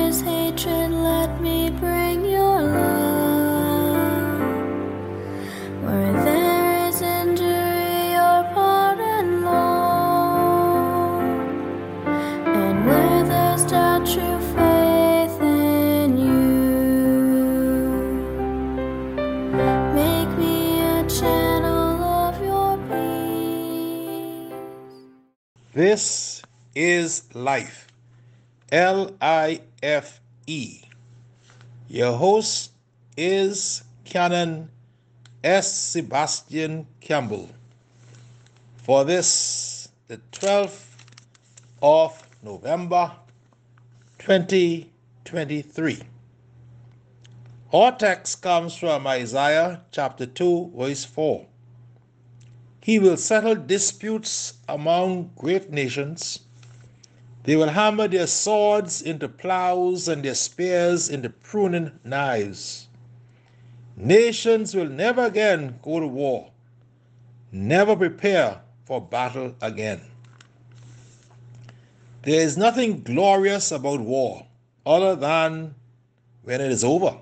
is hatred, let me bring your love. Where there is injury, your pardon, Lord. And where there's doubt, true faith in you. Make me a channel of your peace. This is Life, L-I-F-E. Your host is Canon S. Sebastian Campbell. For this, the 12th of November, 2023. Our text comes from Isaiah chapter 2, verse 4. He will settle disputes among great nations. They will hammer their swords into plows and their spears into pruning knives. Nations will never again go to war, never prepare for battle again. There is nothing glorious about war other than when it is over.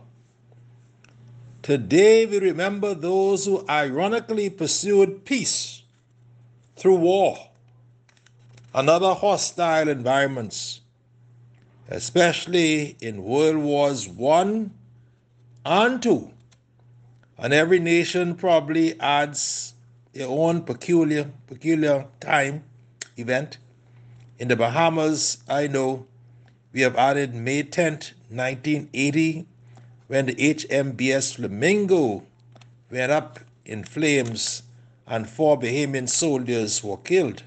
Today we remember those who ironically pursued peace through war and other hostile environments, especially in World Wars I and II. And every nation probably adds their own peculiar time event. In the Bahamas, I know we have added May 10th, 1980, when the HMBS Flamingo went up in flames and 4 Bahamian soldiers were killed.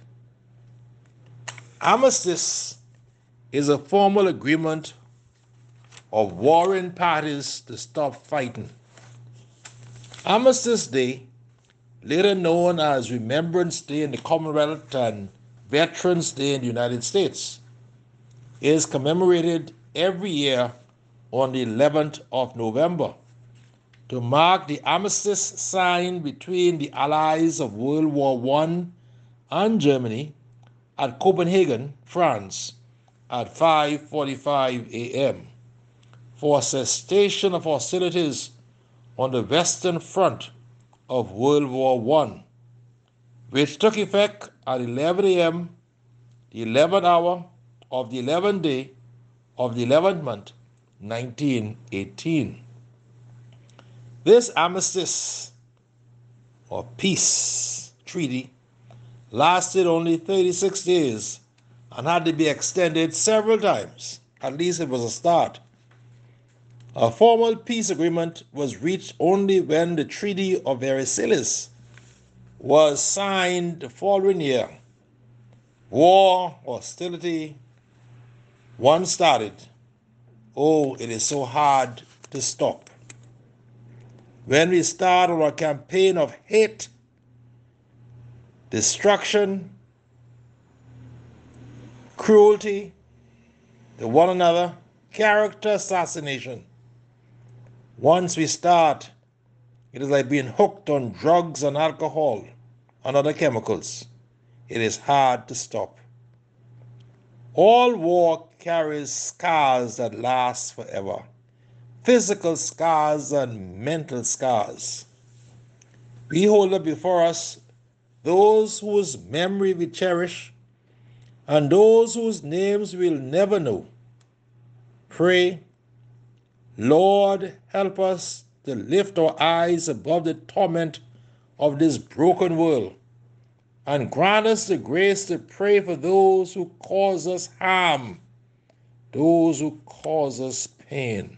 Armistice is a formal agreement of warring parties to stop fighting. Armistice Day, later known as Remembrance Day in the Commonwealth and Veterans Day in the United States, is commemorated every year on the 11th of November to mark the armistice signed between the Allies of World War I and Germany at Copenhagen, France, at 5:45 a.m. for cessation of hostilities on the Western Front of World War I, which took effect at 11 a.m., the 11th hour of the 11th day of the 11th month, 1918. This armistice or peace treaty lasted only 36 days and had to be extended several times. At least it was a start. A formal peace agreement was reached only when the Treaty of Versailles was signed the following year. War, hostility, once started, oh, it is so hard to stop. When we start on a campaign of hate, destruction, cruelty to one another, character assassination, once we start, it is like being hooked on drugs and alcohol and other chemicals. It is hard to stop. All war carries scars that last forever, physical scars and mental scars. We hold up before us those whose memory we cherish and those whose names we'll never know. Pray, Lord, help us to lift our eyes above the torment of this broken world and grant us the grace to pray for those who cause us harm, those who cause us pain.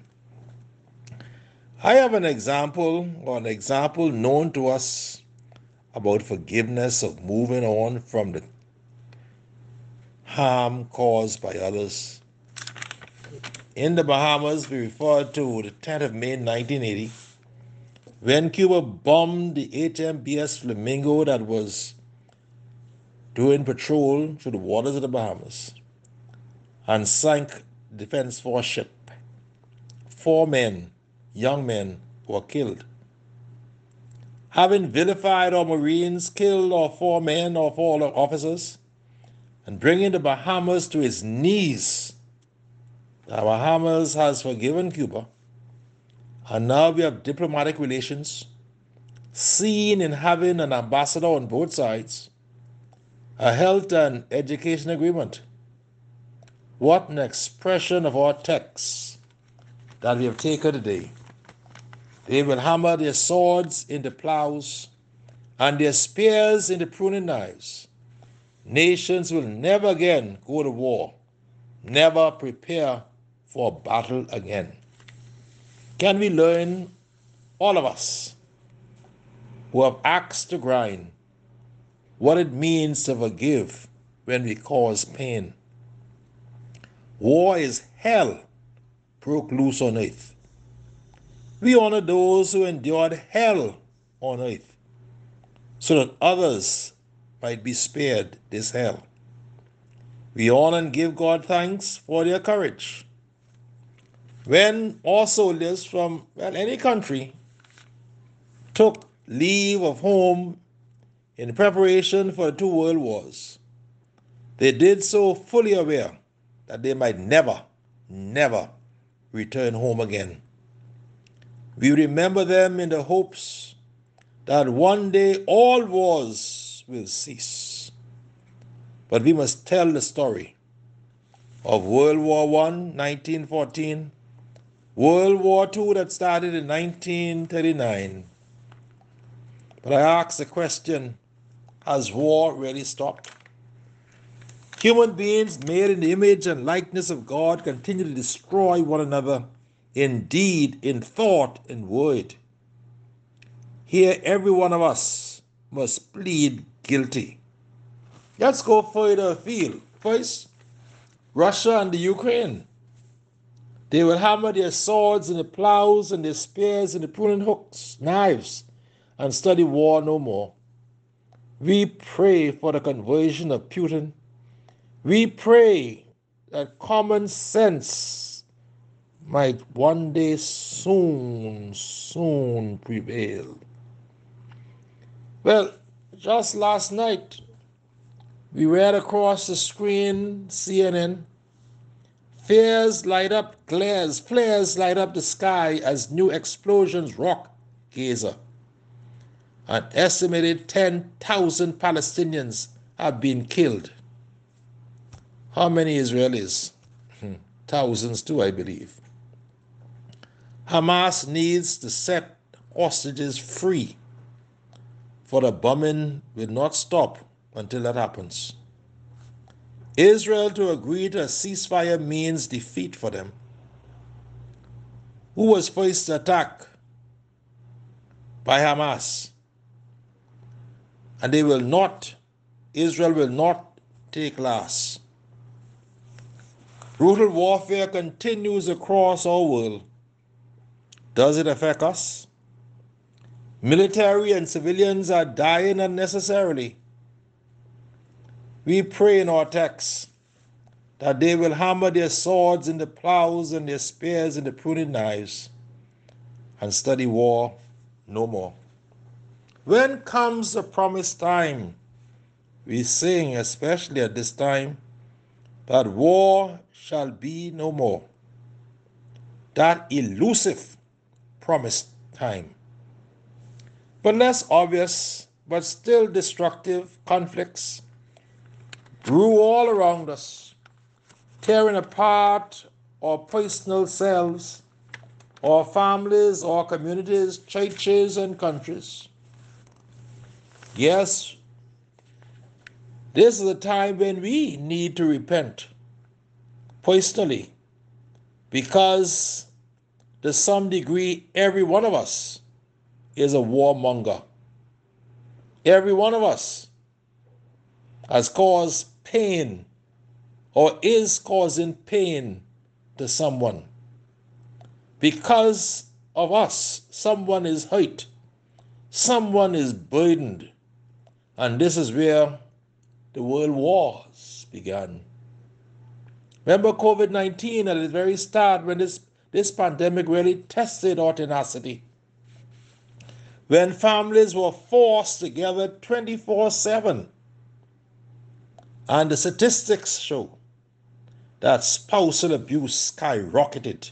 I have an example known to us about forgiveness, of moving on from the harm caused by others. In the Bahamas, we refer to the 10th of May 1980, when Cuba bombed the HMBS Flamingo that was doing patrol through the waters of the Bahamas and sank the Defense Force ship. 4 men, young men, were killed. Having vilified our Marines, killed our 4 men or 4 officers, and bringing the Bahamas to its knees The Bahamas has forgiven Cuba, and now we have diplomatic relations, seen in having an ambassador on both sides, a health and education agreement. What an expression of our text that we have taken today. They will hammer their swords into plows and their spears into pruning knives. Nations will never again go to war, never prepare for battle again. Can we learn, all of us who have axe to grind, what it means to forgive when we cause pain? War is hell broke loose on earth. We honor those who endured hell on earth so that others might be spared this hell. We honor and give God thanks for their courage. When our soldiers from any country took leave of home in preparation for the two world wars, they did so fully aware that they might never return home again. We remember them in the hopes that one day all wars will cease. But we must tell the story of World War I, 1914, World War II that started in 1939. But I ask the question, has war really stopped? Human beings made in the image and likeness of God continue to destroy one another in deed, in thought, in word. Here, every one of us must plead guilty. Let's go further afield. First, Russia and the Ukraine. They will hammer their swords and the plows and their spears and the pruning hooks, knives, and study war no more. We pray for the conversion of Putin. We pray that common sense might one day soon prevail. Well, just last night, we read across the screen, CNN, flares light up the sky as new explosions rock Gaza. An estimated 10,000 Palestinians have been killed. How many Israelis? Thousands too, I believe. Hamas needs to set hostages free, for the bombing will not stop until that happens. Israel to agree to a ceasefire means defeat for them. Who was first attacked? By Hamas. And Israel will not take last. Brutal warfare continues across our world. Does it affect us? Military and civilians are dying unnecessarily. We pray in our text that they will hammer their swords in the plows and their spears in the pruning knives and study war no more. When comes the promised time? We sing, especially at this time, that war shall be no more. That elusive promised time. But less obvious, but still destructive conflicts grew all around us, tearing apart our personal selves, our families, our communities, churches, and countries. Yes, this is a time when we need to repent personally, because to some degree, every one of us is a warmonger. Every one of us has caused pain or is causing pain to someone. Because of us, someone is hurt, someone is burdened, and this is where the world wars began. Remember COVID-19 at the very start, when this pandemic really tested our tenacity, when families were forced together 24/7. And the statistics show that spousal abuse skyrocketed.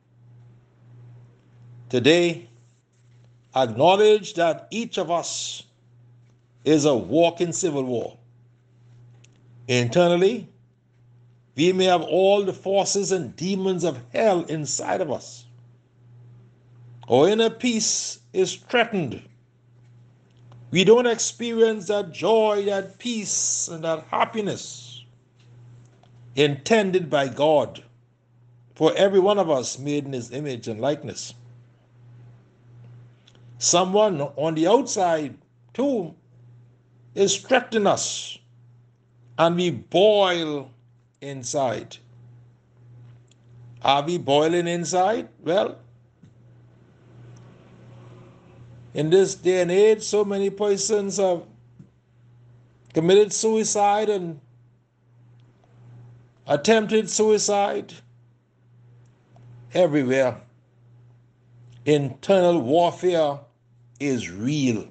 Today, acknowledge that each of us is a walking civil war. Internally, we may have all the forces and demons of hell inside of us. Our inner peace is threatened. We don't experience that joy, that peace, and that happiness intended by God for every one of us made in His image and likeness. Someone on the outside, too, is threatening us, and we boil inside. Are we boiling inside? Well, in this day and age, so many persons have committed suicide and attempted suicide everywhere. Internal warfare is real.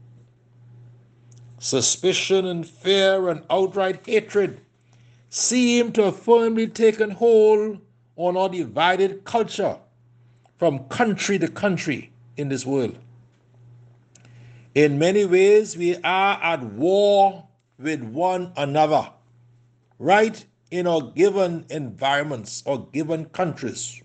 Suspicion and fear and outright hatred seem to have firmly taken hold on our divided culture from country to country in this world. In many ways, we are at war with one another, right in our given environments or given countries.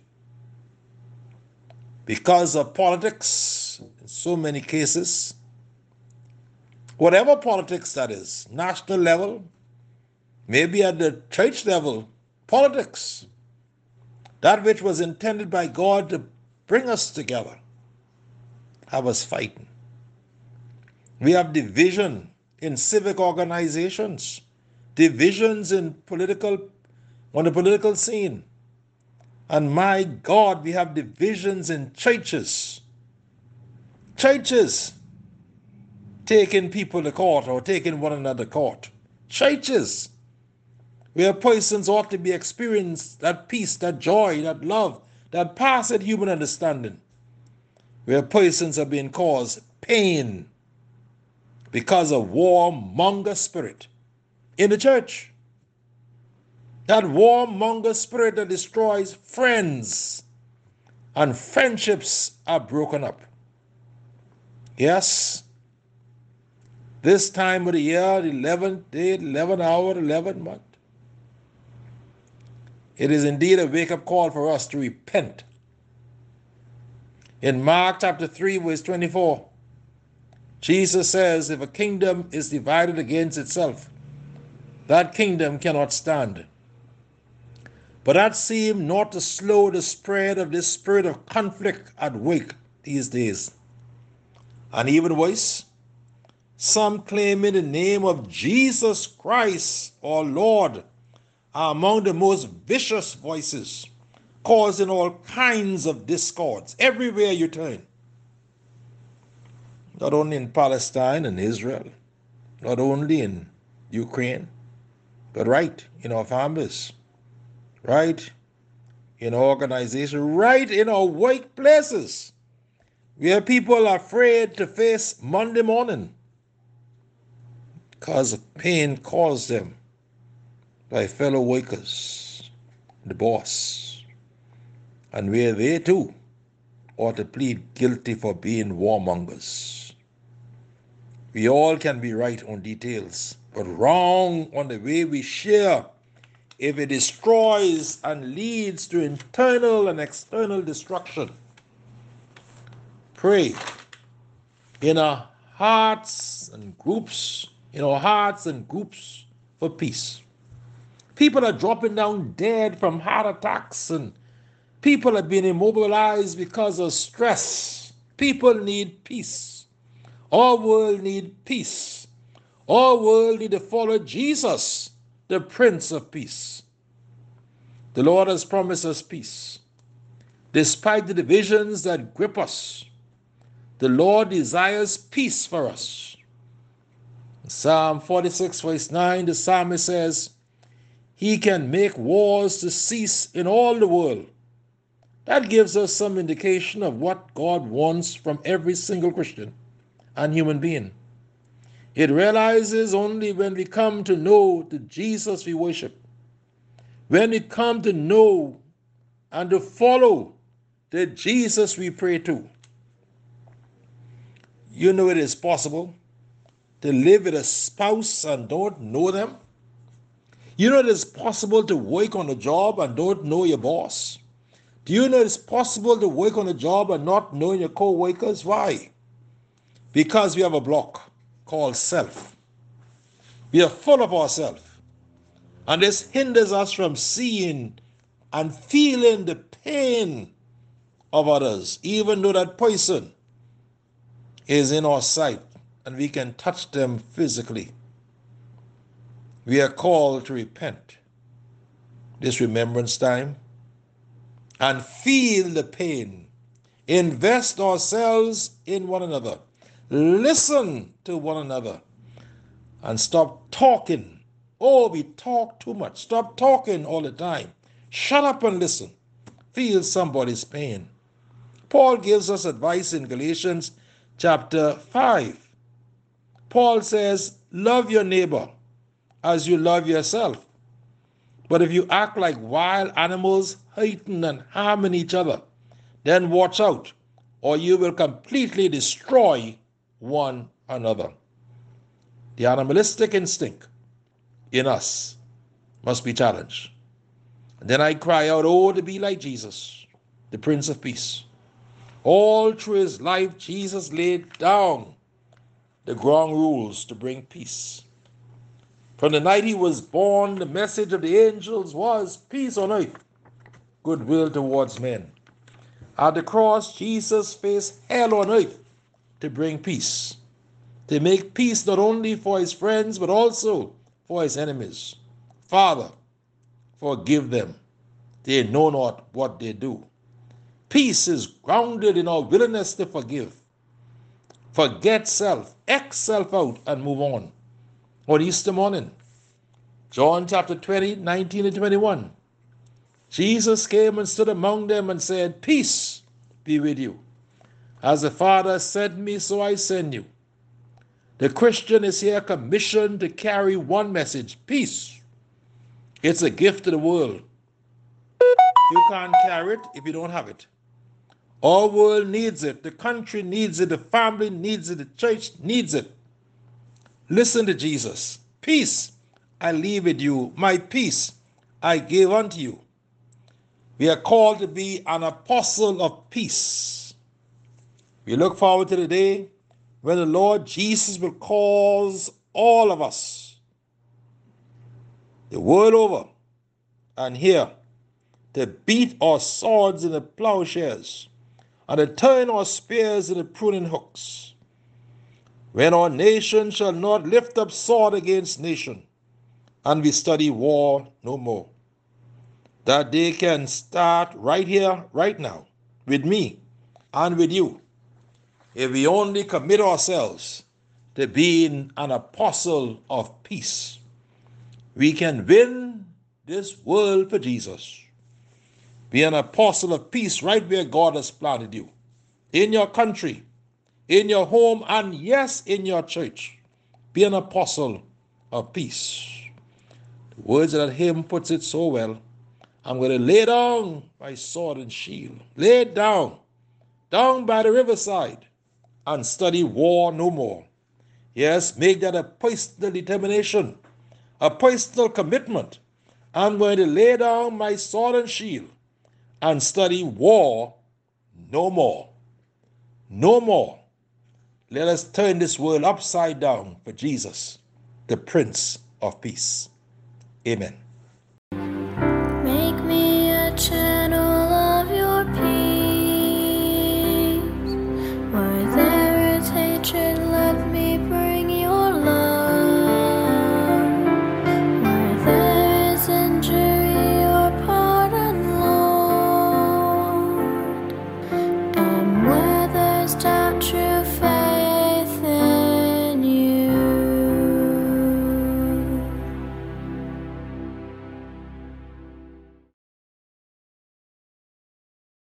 Because of politics, in so many cases, whatever politics that is, national level, maybe at the church level, politics, that which was intended by God to bring us together, have us fighting. We have division in civic organizations, divisions on the political scene. And my God, we have divisions in churches. Churches taking people to court or taking one another to court. Churches where persons ought to be experiencing that peace, that joy, that love, that passeth human understanding. Where persons are being caused pain because of warmonger spirit in the church. That warmonger spirit that destroys friends, and friendships are broken up. Yes, this time of the year, the 11th day, 11th hour, 11th month, it is indeed a wake-up call for us to repent. In Mark chapter 3, verse 24, Jesus says, if a kingdom is divided against itself, that kingdom cannot stand. But that seemed not to slow the spread of this spirit of conflict at work these days. And even worse, some claiming the name of Jesus Christ, our Lord, are among the most vicious voices, causing all kinds of discords everywhere you turn. Not only in Palestine and Israel, not only in Ukraine, but right in our families, right in our organizations, right in our workplaces, where people are afraid to face Monday morning because of pain caused them by fellow workers, the boss, and where they too ought to plead guilty for being warmongers. We all can be right on details, but wrong on the way we share if it destroys and leads to internal and external destruction. Pray in our hearts and groups for peace. People are dropping down dead from heart attacks, and people are being immobilized because of stress. People need peace. Our world needs peace. Our world needs to follow Jesus, the Prince of Peace. The Lord has promised us peace. Despite the divisions that grip us, the Lord desires peace for us. In Psalm 46, verse 9, the psalmist says, He can make wars to cease in all the world. That gives us some indication of what God wants from every single Christian and human being. It realizes only when we come to know the Jesus we worship, when we come to know and to follow the Jesus we pray to, you know it is possible to live with a spouse and don't know them. You know it is possible to work on a job and don't know your boss. Do you know it's possible to work on a job and not knowing your co-workers? Why? Because we have a block called self. We are full of ourselves. And this hinders us from seeing and feeling the pain of others, even though that person is in our sight and we can touch them physically. We are called to repent this remembrance time and feel the pain. Invest ourselves in one another. Listen to one another and stop talking. Oh, we talk too much. Stop talking all the time. Shut up and listen. Feel somebody's pain. Paul gives us advice in Galatians chapter 5. Paul says, love your neighbor as you love yourself. But if you act like wild animals, hating and harming each other, then watch out, or you will completely destroy one another. The animalistic instinct in us must be challenged. And then I cry out, oh, to be like Jesus, the Prince of Peace. All through his life, Jesus laid down the ground rules to bring peace. From the night he was born, the message of the angels was peace on earth, goodwill towards men. At the cross, Jesus faced hell on earth to bring peace, to make peace not only for his friends, but also for his enemies. Father, forgive them. They know not what they do. Peace is grounded in our willingness to forgive. Forget self, X self out, and move on. On Easter morning, John chapter 20, 19 and 21, Jesus came and stood among them and said, peace be with you. As the Father sent me, so I send you. The Christian is here commissioned to carry one message, peace. It's a gift to the world. You can't carry it if you don't have it. Our world needs it. The country needs it. The family needs it. The church needs it. Listen to Jesus. Peace I leave with you. My peace I give unto you. We are called to be an apostle of peace. We look forward to the day when the Lord Jesus will cause all of us, the world over and here, to beat our swords into plowshares and to turn our spears into pruning hooks. When our nation shall not lift up sword against nation, and we study war no more. That day can start right here, right now, with me and with you, if we only commit ourselves to being an apostle of peace. We can win this world for Jesus. Be an apostle of peace right where God has planted you. In your country, in your home, and yes, in your church. Be an apostle of peace. The words of that hymn puts it so well. I'm going to lay down my sword and shield. Lay it down by the riverside, and study war no more. Yes, make that a personal determination, a personal commitment. I'm going to lay down my sword and shield and study war no more. No more. Let us turn this world upside down for Jesus, the Prince of Peace. Amen.